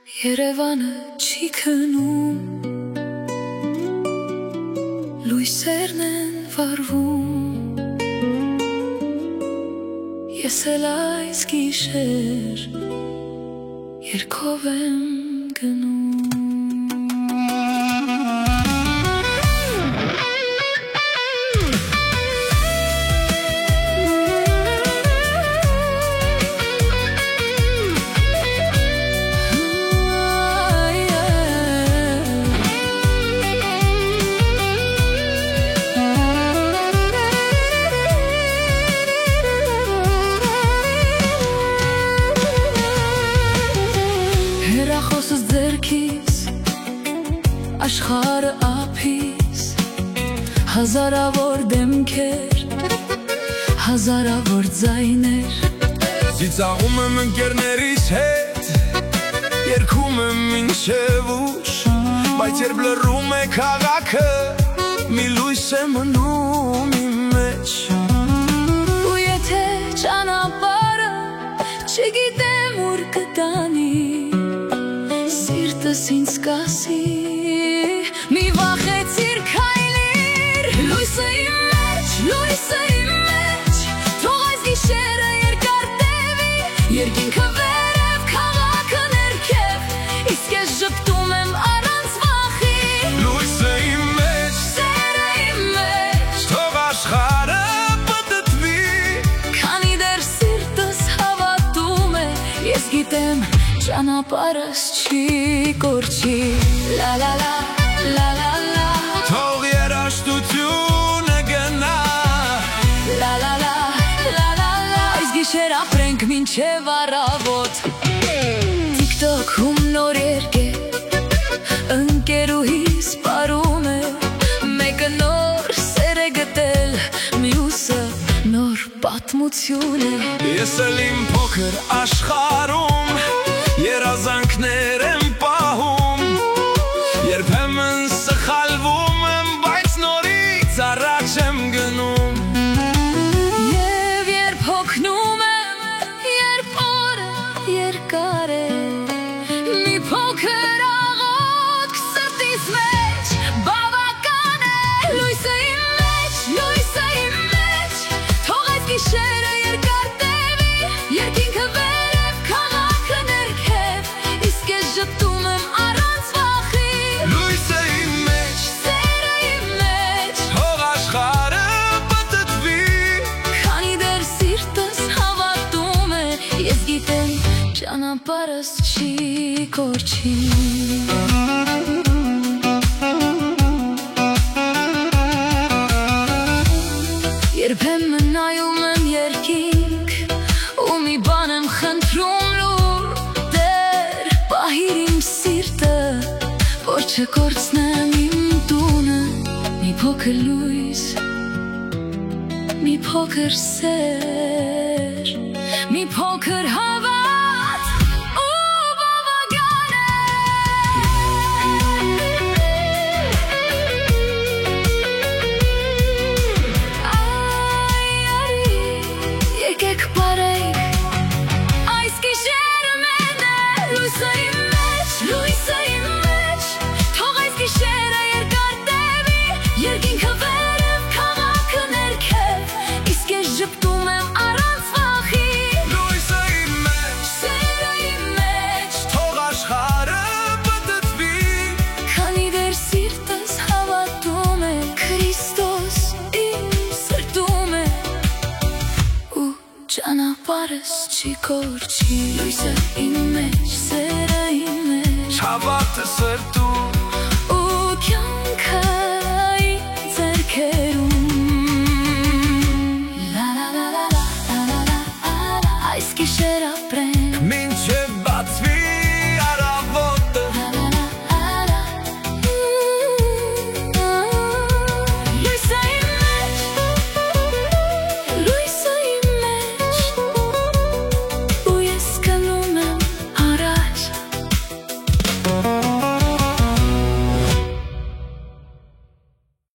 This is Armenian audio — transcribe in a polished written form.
Երևանը չի քնում, լույսերն են վառվում, ես էլ այս գիշեր երգով եմ գնում։ Հեռախոսս ձեռքիս, աշխարհը ափիս, հազարավոր դեմքեր, հազարավոր ձայներ։ Ծիծաղում եմ ընկերներիս հետ, երգում եմ մինչև ուշ, բայց երբ լռում է քաղաքը, մի լույս է մնում իմ մեջ։ Ու եթե ճանապարհը չգիտեմ ուր կտանի, սիրտս ինձ կասի մի վախեցիր քայլիր, լույսը իմ մեջ, լույսը իմ մեջ, թող այս գիշերը երկար տևի, երկինքը վերև, քաղաքը ներքև, իսկ ես ժպտում եմ առանց վախի։ Լույսը իմ մեջ, սերը իմ մեջ, թող աշխարհը պտտվի, քանի դեռ սիրտս հավատում է, ես գիտեմ ճանապարհս չի կորչի։ Լա լա լա լա լա լա, թող երաժշտությունը գնա, լա լա լա լա լա լա, այս գիշեր ապրենք մինչև առավոտ։ TikTok-ում նոր երգեր, ընկերուհիս պարում է, մեկը նոր սեր է գտել, մյուսը նոր պատմություն է։ Ես էլ իմ փոքր աշխարհում երազանքներ եմ պահում, երբեմն սխալվում եմ, բայց նորից առաջ եմ գնում։ Եվ երբ հոգնում եմ, երբ օրը երկար է, մի փոքր աղոթք սրտիս մեջ բավական է։ Լույսը իմ մեջ, լույսը իմ մեջ, թող այս գիշերը երկար տևի, երկինքը վերև, քաղաքը ներքև, իսկ ես ժպտում եմ առանց վախի։ Լույսը իմ մեջ, սերը իմ մեջ, թող աշխարհը պտտվի, քանի դեռ սիրտս հավատում է, ես գիտեմ ճանապարհս չի կորչի։ Երբեմն նայում եմ երկինք, ու մի բան եմ խնդրում լուր, Տեր, պահիր իմ սիրտը, որ չկորցնեմ իմ տունը, մի փոքր լույս, մի փոքր սեր, մի փոքր հավատ ու բավական է։ Այ արի, եկեք պարենք, այս գիշերը մեն է, լույսը իմ մեջ, լույսը իմ մեջ, թող այս գիշերը երկար տևի, երկինքը վերև, քաղաքը ներքև, իսկ ես ժպտում եմ առանց վախի։ լույսը իմ մեջ, Սերը իմ մեջ, թող աշխարհը պտտվի, քանի դեռ սիրտս հավատում է, Քրիստոս իմ սրտում է, ու ճանապարհս չի կորչի։ Լույսը իմ մեջ, սերը իմ մեջ, հավատը սրտում